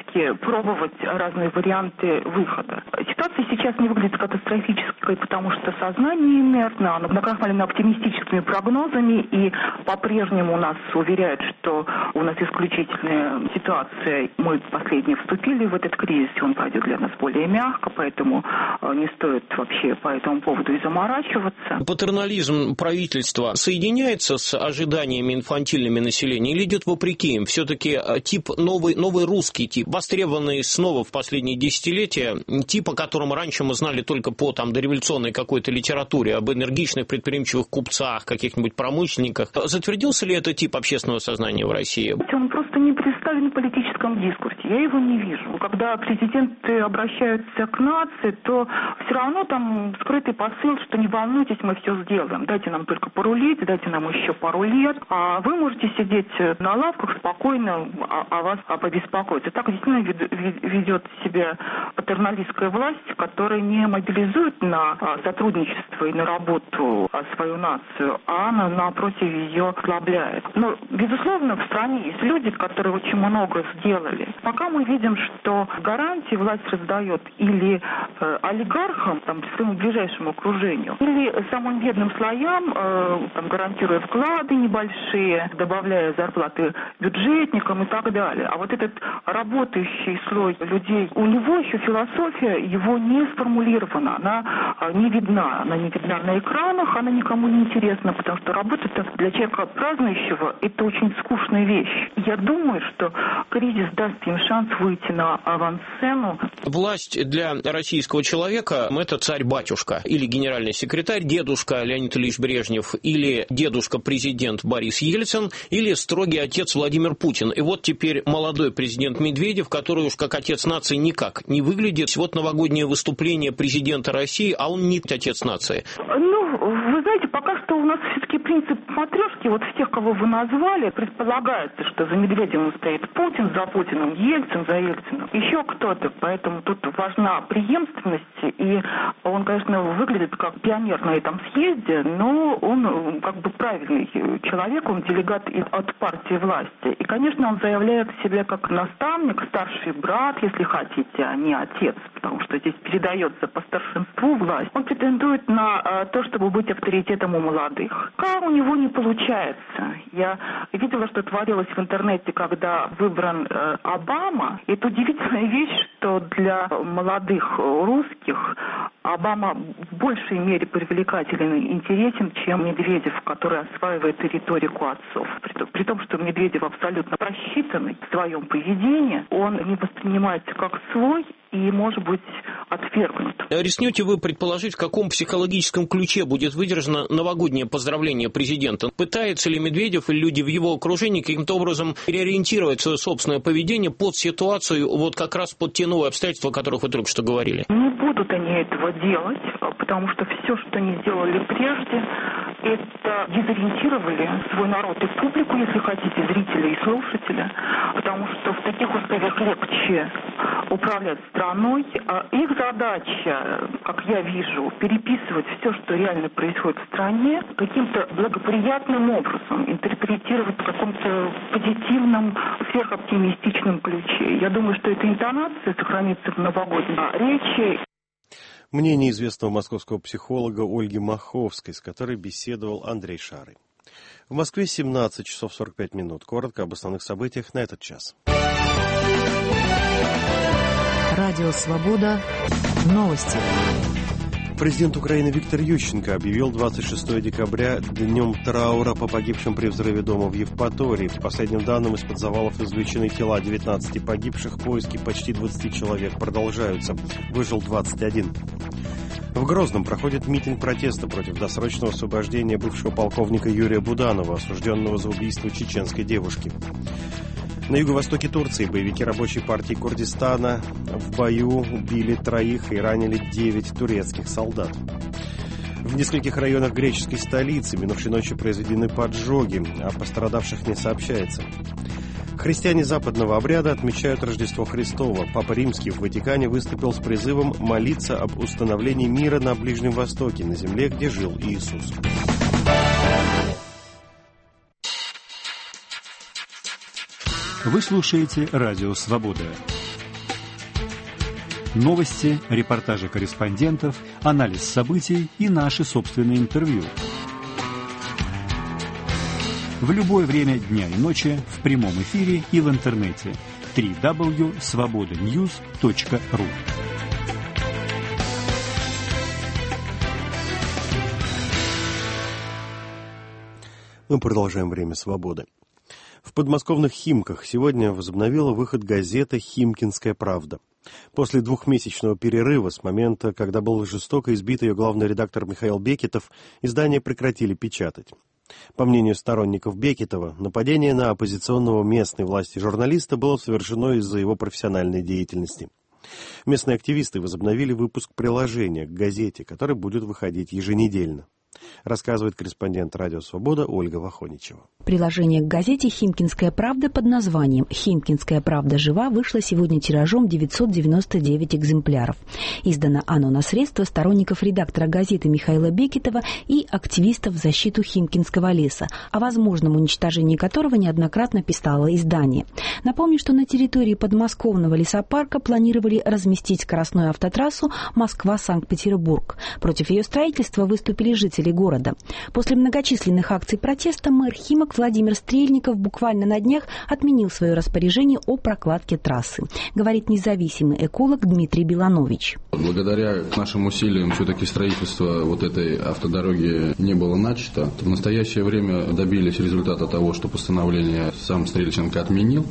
всячески пробовать разные варианты выхода. Ситуация сейчас не выглядит катастрофической, потому что сознание инертно, оно накрахмалено оптимистическими прогнозами, и по-прежнему нас уверяют, что у нас исключительная ситуация. Мы последние вступили в этот кризис, и он пройдет для нас более мягко, поэтому не стоит вообще по этому поводу и заморачиваться.
Патернализм правительства соединяется с ожиданиями инфантильными населения или идет вопреки им? Все-таки тип новый русский тип, востребованный снова в последние десятилетия, тип, о котором раньше мы знали только по дореволюционной какой-то литературе, об энергичных предприимчивых купцах, каких-нибудь промышленниках. Затвердился ли этот тип общественного сознания в России?
Он просто не представлен в политическом дискурсе. Я его не вижу. Когда президенты обращаются к нации, то все равно там скрытый посыл, что не волнуйтесь, мы все сделаем. Дайте нам только порулить, дайте нам еще пару лет, а вы можете сидеть на лавках спокойно, о вас побеспокоиться. Так действительно ведет себя патерналистская власть, которая не мобилизует на сотрудничество и на работу свою нацию, а напротив ее ослабляет. Но, безусловно, в стране есть люди, которые очень много сделали. Пока мы видим, что гарантии власть раздает или олигархам, своему ближайшему окружению, или самым бедным слоям, гарантируя вклады небольшие, добавляя зарплаты бюджетникам и так далее. А вот этот работающий слой людей, у него еще философия его не сформулирована, она не видна. Она не видна на экранах, она никому не интересна, потому что работа-то для человека празднующего – это очень скучная вещь. Я думаю, что кризис даст им шанс выйти на авансцену.
Власть для российского человека – это царь-батюшка, или генеральный секретарь, дедушка Леонид Ильич Брежнев, или дедушка-президент Борис Ельцин, или строгий отец Владимир Путин. И вот теперь молодой президент Медведев, который уж как отец нации никак не выглядит. Вот новогоднее выступление президента России, а он не отец нации.
Вы знаете, пока что у нас все-таки принцип матрешки, вот всех, кого вы назвали, предполагается, что за Медведевым стоит Путин, за Путиным Ельцин, за Ельциным еще кто-то, поэтому тут важна преемственность, и он, конечно, выглядит как пионер на этом съезде, но он правильный человек, он делегат от партии власти, и, конечно, он заявляет себя как наставник, старший брат, если хотите, а не отец, потому что здесь передается по старшинству власть. Он претендует на то, чтобы быть авторитетом у молодых. Как у него не получается. Я видела, что творилось в интернете, когда выбран Обама. Это удивительная вещь, что для молодых русских Обама в большей мере привлекателен и интересен, чем Медведев, который осваивает риторику отцов. При том, что Медведев абсолютно просчитанный в своем поведении, он не воспринимается как свой и, может быть, отвергнут.
Рискнете вы предположить, в каком психологическом ключе будет выдержано новогоднее поздравление президента? Пытается ли Медведев или люди в его окружении каким-то образом переориентировать свое собственное поведение под ситуацию, вот как раз под те новые обстоятельства, о которых вы только что говорили?
Не будут они этого делать, потому что все, что они сделали прежде, это дезориентировали свой народ и публику, если хотите, зрителя и слушателя, потому что в таких условиях легче управлять страной. Их задача, как я вижу, переписывать все, что реально происходит в стране, каким-то благоприятным образом, интерпретировать в каком-то позитивном, сверхоптимистичном ключе. Я думаю, что эта интонация сохранится в новогодней речи.
Мнение известного московского психолога Ольги Маховской, с которой беседовал Андрей Шарый. В Москве 17 часов 45 минут. Коротко об основных событиях на этот час.
Радио «Свобода». Новости.
Президент Украины Виктор Ющенко объявил 26 декабря днем траура по погибшим при взрыве дома в Евпатории. По последним данным, из-под завалов извлечены тела 19 погибших, поиски почти 20 человек продолжаются. Выжил 21. В Грозном проходит митинг протеста против досрочного освобождения бывшего полковника Юрия Буданова, осужденного за убийство чеченской девушки. На юго-востоке Турции боевики рабочей партии Курдистана в бою убили 3 и ранили 9 турецких солдат. В нескольких районах греческой столицы минувшей ночью произведены поджоги, о пострадавших не сообщается. Христиане западного обряда отмечают Рождество Христово. Папа Римский в Ватикане выступил с призывом молиться об установлении мира на Ближнем Востоке, на земле, где жил Иисус.
Вы слушаете «Радио Свобода». Новости, репортажи корреспондентов, анализ событий и наши собственные интервью. В любое время дня и ночи, в прямом эфире и в интернете. www.svobodanews.ru.
Мы продолжаем «Время свободы». В подмосковных Химках сегодня возобновила выход газета «Химкинская правда». После двухмесячного перерыва, с момента, когда был жестоко избит ее главный редактор Михаил Бекетов, издание прекратили печатать. По мнению сторонников Бекетова, нападение на оппозиционного местной власти журналиста было совершено из-за его профессиональной деятельности. Местные активисты возобновили выпуск приложения к газете, которое будет выходить еженедельно. Рассказывает корреспондент «Радио Свобода» Ольга Вахоничева.
Приложение к газете «Химкинская правда» под названием «Химкинская правда жива» вышло сегодня тиражом 999 экземпляров. Издано оно на средства сторонников редактора газеты Михаила Бекетова и активистов в защиту Химкинского леса, о возможном уничтожении которого неоднократно писало издание. Напомню, что на территории подмосковного лесопарка планировали разместить скоростную автотрассу Москва-Санкт-Петербург. Против ее строительства выступили жители города. После многочисленных акций протеста мэр Химок Владимир Стрельников буквально на днях отменил свое распоряжение о прокладке трассы, говорит независимый эколог Дмитрий Беланович.
Благодаря нашим усилиям все-таки строительство вот этой автодороги не было начато. В настоящее время добились результата того, что постановление сам Стрельченко отменил.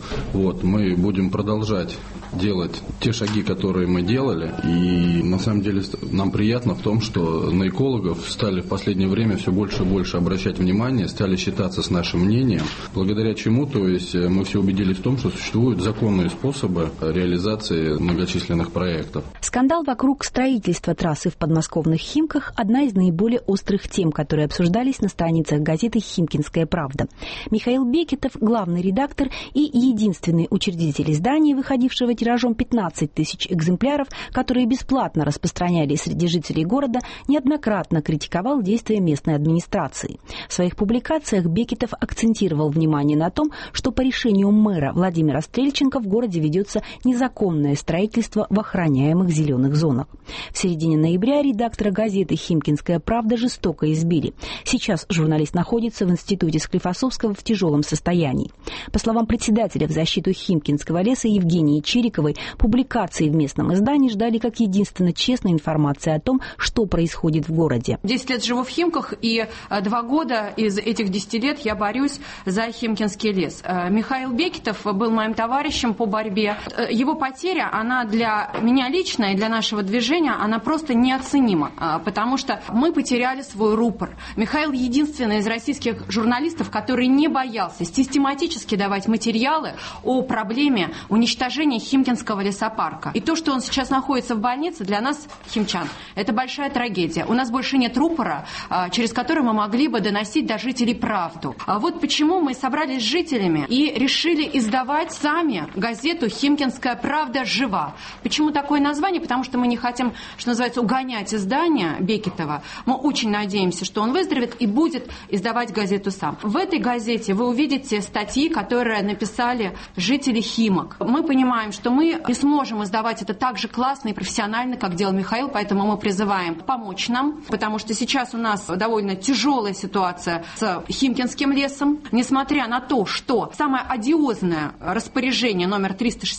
Мы будем продолжать делать те шаги, которые мы делали. И на самом деле нам приятно в том, что на экологов стали в последнее время все больше и больше обращать внимание, стали считаться с нашим мнением, благодаря чему, мы все убедились в том, что существуют законные способы реализации многочисленных проектов.
Скандал вокруг строительства трассы в подмосковных Химках – одна из наиболее острых тем, которые обсуждались на страницах газеты «Химкинская правда». Михаил Бекетов, главный редактор и единственный учредитель издания, выходившего тиражом 15 тысяч экземпляров, которые бесплатно распространяли среди жителей города, неоднократно критиковал действия местной администрации. В своих публикациях Бекетов акцентировал внимание на том, что по решению мэра Владимира Стрельченко в городе ведется незаконное строительство в охраняемых зеленых зонах. В середине ноября редактора газеты «Химкинская правда» жестоко избили. Сейчас журналист находится в институте Склифосовского в тяжелом состоянии. По словам председателя в защиту Химкинского леса Евгении Чириковой, публикации в местном издании ждали как единственно честной информации о том, что происходит в городе.
10 лет живу в Химках, и 2 года из этих 10 лет я борюсь за Химкинский лес. Михаил Бекетов был моим товарищем по борьбе. Его потеря, она для меня лично и для нашего движения, она просто неоценима, потому что мы потеряли свой рупор. Михаил единственный из российских журналистов, который не боялся систематически давать материалы о проблеме уничтожения Химкинского лесопарка. И то, что он сейчас находится в больнице, для нас, химчан, это большая трагедия. У нас больше нет рупора, через который мы могли бы доносить до жителей правду. Вот почему мы собрались с жителями и решили издавать сами газету «Химкинская правда жива». Почему такое название? Потому что мы не хотим, что называется, угонять издание Бекетова. Мы очень надеемся, что он выздоровеет и будет издавать газету сам. В этой газете вы увидите статьи, которые написали жители Химок. Мы понимаем, что мы не сможем издавать это так же классно и профессионально, как делал Михаил, поэтому мы призываем помочь нам, потому что сейчас у нас довольно тяжелая ситуация с Химкинским лесом, несмотря на то, что самое одиозное распоряжение номер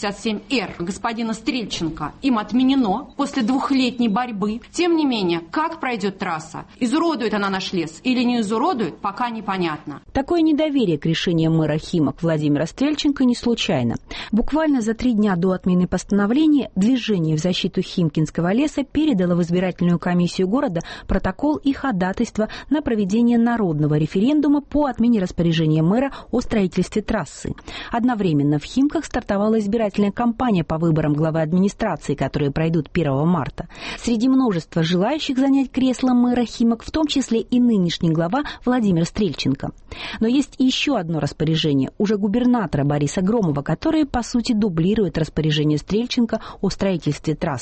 367-Р господина Стрельченко им отменено после 2-летней борьбы. Тем не менее, как пройдет трасса, изуродует она наш лес или не изуродует, пока непонятно.
Такое недоверие к решению мэра Химок Владимира Стрельченко не случайно. Буквально за 3 дня до отмены постановления движение в защиту Химкинского леса передало в избирательную комиссию города протокол и ходатайство на проведение народного референдума по отмене распоряжения мэра о строительстве трассы. Одновременно в Химках стартовала избирательная кампания по выборам главы администрации, которые пройдут 1 марта. Среди множества желающих занять кресло мэра Химок, в том числе и нынешний глава Владимир Стрельченко. Но есть еще одно распоряжение, уже губернатора Бориса Громова, которое, по сути, дублирует распоряжение Стрельченко о строительстве трассы.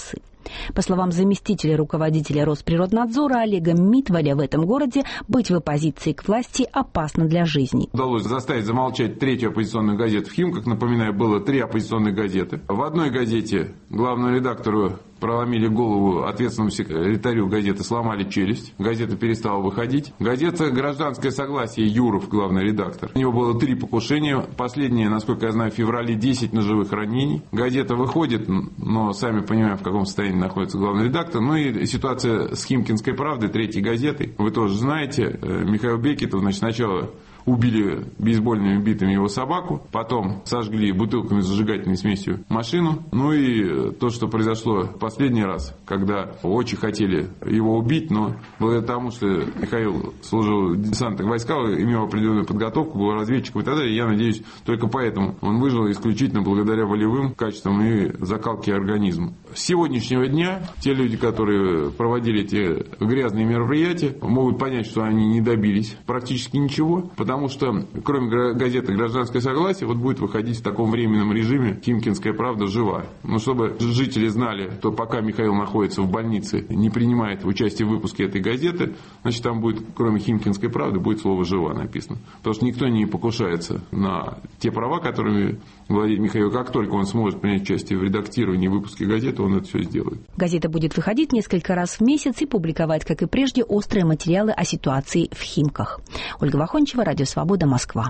По словам заместителя руководителя Росприроднадзора Олега Митваля, в этом городе быть в оппозиции к власти опасно для жизни.
Удалось заставить замолчать третью оппозиционную газету в Химках. Напоминаю, было 3 оппозиционных газеты. В одной газете главному редактору проломили голову, ответственному секретарю газеты сломали челюсть. Газета перестала выходить. Газета «Гражданское согласие», Юров, главный редактор. У него было 3 покушения. Последнее, насколько я знаю, в феврале 10 ножевых ранений. Газета выходит, но сами понимаем, в каком состоянии находится главный редактор. Ну и ситуация с «Химкинской правдой», 3-й газетой. Вы тоже знаете, Михаил Бекетов, сначала убили бейсбольными битами его собаку, потом сожгли бутылками с зажигательной смесью машину. Ну и то, что произошло в последний раз, когда очень хотели его убить, но благодаря тому, что Михаил служил в десантных войсках, имел определенную подготовку, был разведчиком и так далее, я надеюсь, только поэтому он выжил исключительно благодаря волевым качествам и закалке организма. С сегодняшнего дня те люди, которые проводили эти грязные мероприятия, могут понять, что они не добились практически ничего, потому что, кроме газеты «Гражданское согласие», вот будет выходить в таком временном режиме «Химкинская правда» жива. Но чтобы жители знали, что пока Михаил находится в больнице, не принимает участие в выпуске этой газеты, значит, там будет, кроме «Химкинской правды», будет слово «жива» написано. Потому что никто не покушается на те права, которыми владеет Михаил. Как только он сможет принять участие в редактировании и выпуске газеты, он это все сделает.
Газета будет выходить несколько раз в месяц и публиковать, как и прежде, острые материалы о ситуации в Химках. Ольга Вахончева, Радио Свобода, Москва.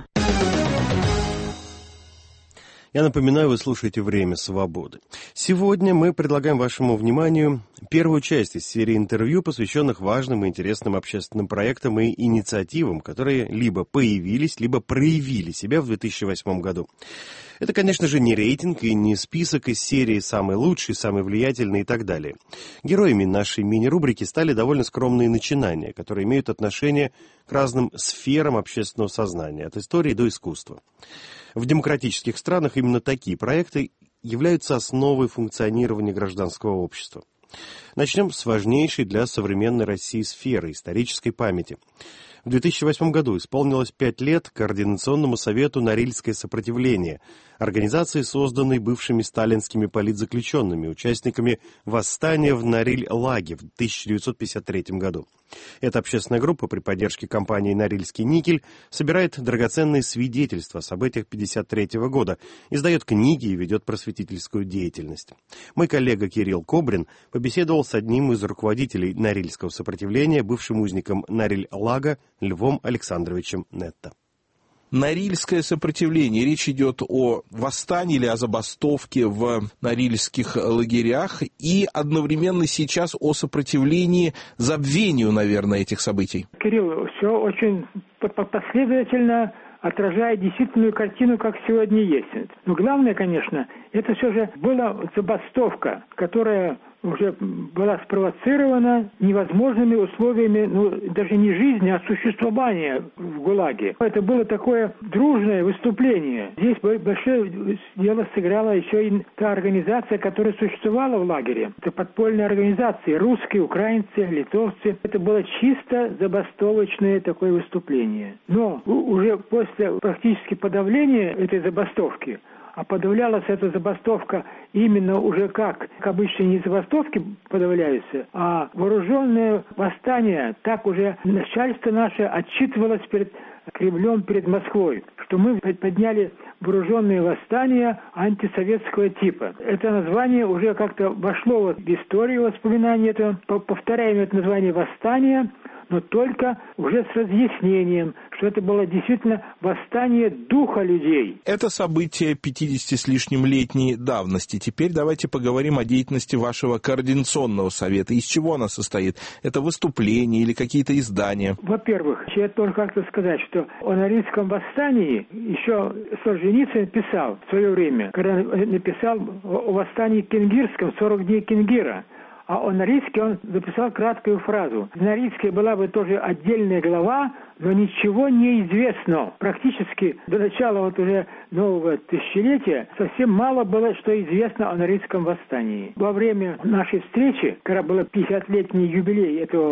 Я напоминаю, вы слушаете «Время свободы». Сегодня мы предлагаем вашему вниманию первую часть из серии интервью, посвященных важным и интересным общественным проектам и инициативам, которые либо появились, либо проявили себя в 2008 году. Это, конечно же, не рейтинг и не список из серии «Самый лучший», «Самый влиятельный» и так далее. Героями нашей мини-рубрики стали довольно скромные начинания, которые имеют отношение к разным сферам общественного сознания, от истории до искусства. В демократических странах именно такие проекты являются основой функционирования гражданского общества. Начнем с важнейшей для современной России сферы исторической памяти. В 2008 году исполнилось 5 лет Координационному совету «Норильское сопротивление», организации, созданной бывшими сталинскими политзаключенными, участниками восстания в Нориль-Лаге в 1953 году. Эта общественная группа при поддержке компании «Норильский никель» собирает драгоценные свидетельства о событиях 1953 года, издает книги и ведет просветительскую деятельность. Мой коллега Кирилл Кобрин побеседовал с одним из руководителей Норильского сопротивления, бывшим узником Нориль-Лага Львом Александровичем Нетто.
Норильское сопротивление. Речь идет о восстании или о забастовке в норильских лагерях и одновременно сейчас о сопротивлении забвению, наверное, этих событий.
Кирилл, все очень последовательно отражает действительную картину, как сегодня есть. Но главное, конечно, это все же была забастовка, которая уже была спровоцирована невозможными условиями, даже не жизни, а существования в ГУЛАГе. Это было такое дружное выступление. Здесь большое дело сыграла еще и та организация, которая существовала в лагере. Это подпольные организации, русские, украинцы, литовцы. Это было чисто забастовочное такое выступление. Но уже после практически подавления этой забастовки, а подавлялась эта забастовка именно уже как обычно не забастовки подавляются, а вооруженное восстание. Так уже начальство наше отчитывалось перед Кремлем, перед Москвой, что мы подняли вооруженные восстания антисоветского типа. Это название уже как-то вошло в историю воспоминаний. Это повторяем это название восстания, но только уже с разъяснением, что это было действительно восстание духа людей.
Это событие 50 с лишним летней давности. Теперь давайте поговорим о деятельности вашего координационного совета. Из чего она состоит? Это выступления или какие-то издания?
Во-первых, я должен как-то сказать, что о Норильском восстании еще Солженицын писал в свое время, когда написал о восстании кенгирском, 40 дней Кенгира. А о Норильске он записал краткую фразу. В Норильске была бы тоже отдельная глава, но ничего не известно. Практически до начала уже нового тысячелетия совсем мало было, что известно о Норильском восстании. Во время нашей встречи, когда был 50-летний юбилей этого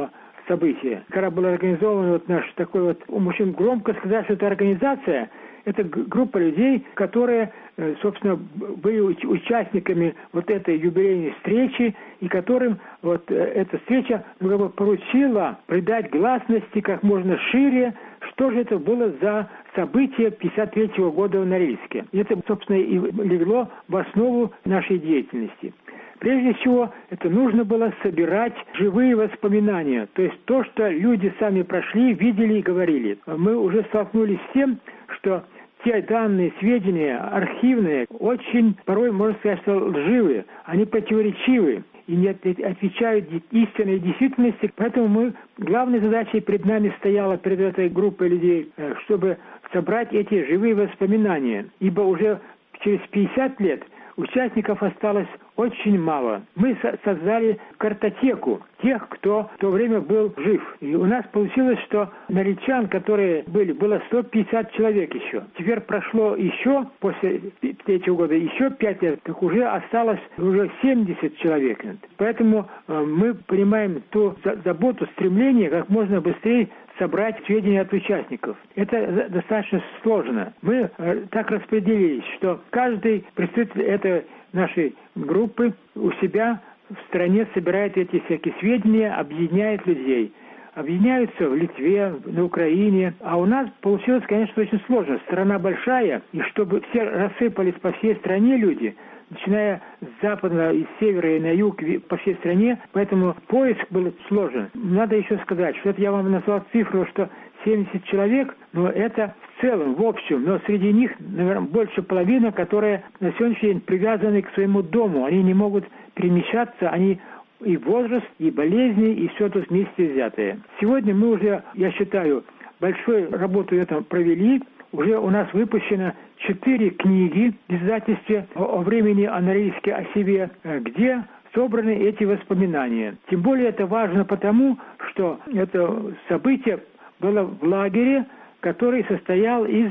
событие. Когда был организован вот наш такой вот, очень громко сказать, что это организация, это группа людей, которые, собственно, были участниками вот этой юбилейной встречи, и которым вот эта встреча поручила придать гласности как можно шире, что же это было за событие 1953 года в Норильске. И это, собственно, и легло в основу нашей деятельности. Прежде всего, это нужно было собирать живые воспоминания, то есть то, что люди сами прошли, видели и говорили. Мы уже столкнулись с тем, что те данные, сведения архивные, очень порой, можно сказать, что лживые, они противоречивы и не отвечают истинной действительности. Поэтому главной задачей перед нами стояла, перед этой группой людей, чтобы собрать эти живые воспоминания. Ибо уже через 50 лет участников осталось очень мало. Мы создали картотеку тех, кто в то время был жив. И у нас получилось, что норильчан, которые было 150 человек еще. Теперь прошло еще, после 3 года, еще 5 лет, так уже осталось уже 70 человек. Поэтому мы понимаем ту заботу, стремление как можно быстрее собрать сведения от участников. Это достаточно сложно. Мы так распределились, что каждый представитель этой нашей группы у себя в стране собирает эти всякие сведения, объединяет людей. Объединяются в Литве, на Украине. А у нас получилось, конечно, очень сложно. Страна большая, и чтобы все рассыпались по всей стране люди, начиная с запада, и с севера, и на юг, по всей стране, поэтому поиск был сложен. Надо еще сказать, что это я вам назвал цифру, что 70 человек, но это в целом, в общем, но среди них, наверное, больше половины, которые на сегодняшний день привязаны к своему дому, они не могут перемещаться, они и возраст, и болезни, и все тут вместе взятое. Сегодня мы уже, я считаю, большую работу в этом провели. Уже у нас выпущено 4 книги в издательстве о времени, о Норильске, о себе, где собраны эти воспоминания. Тем более это важно потому, что это событие было в лагере, который состоял из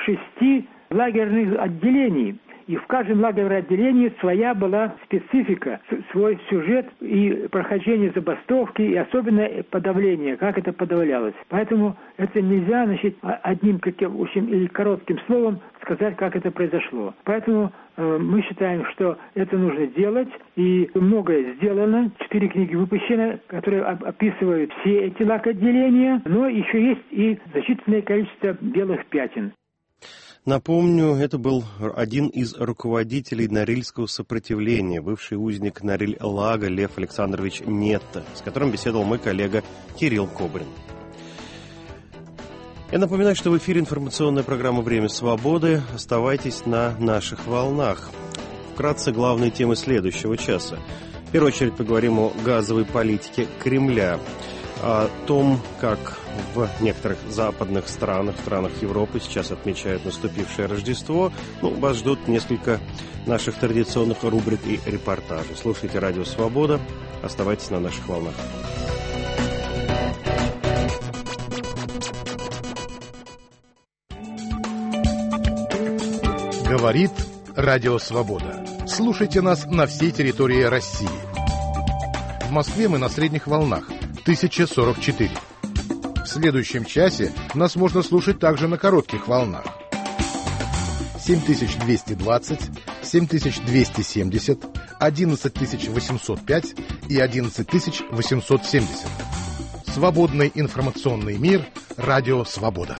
6 лагерных отделений. И в каждом лагерном отделении своя была специфика, свой сюжет и прохождение забастовки, и особенно подавление, как это подавлялось. Поэтому это нельзя, значит, одним каким или коротким словом сказать, как это произошло. Поэтому мы считаем, что это нужно делать, и многое сделано. 4 книги выпущены, которые описывают все эти лагеря, но еще есть и значительное количество белых пятен.
Напомню, это был один из руководителей Норильского сопротивления, бывший узник Нориль-Лага Лев Александрович Нетта, с которым беседовал мой коллега Кирилл Кобрин. Я напоминаю, что в эфире информационная программа «Время свободы». Оставайтесь на наших волнах. Вкратце главные темы следующего часа. В первую очередь поговорим о газовой политике Кремля, о том, как в некоторых западных странах Европы сейчас отмечают наступившее Рождество. Вас ждут несколько наших традиционных рубрик и репортажей. Слушайте «Радио Свобода». Оставайтесь на наших волнах.
Говорит Радио Свобода. Слушайте нас на всей территории России. В Москве мы на средних волнах 1044. В следующем часе нас можно слушать также на коротких волнах. 7220, 7270, 11805 и 11870. Свободный информационный мир. Радио Свобода.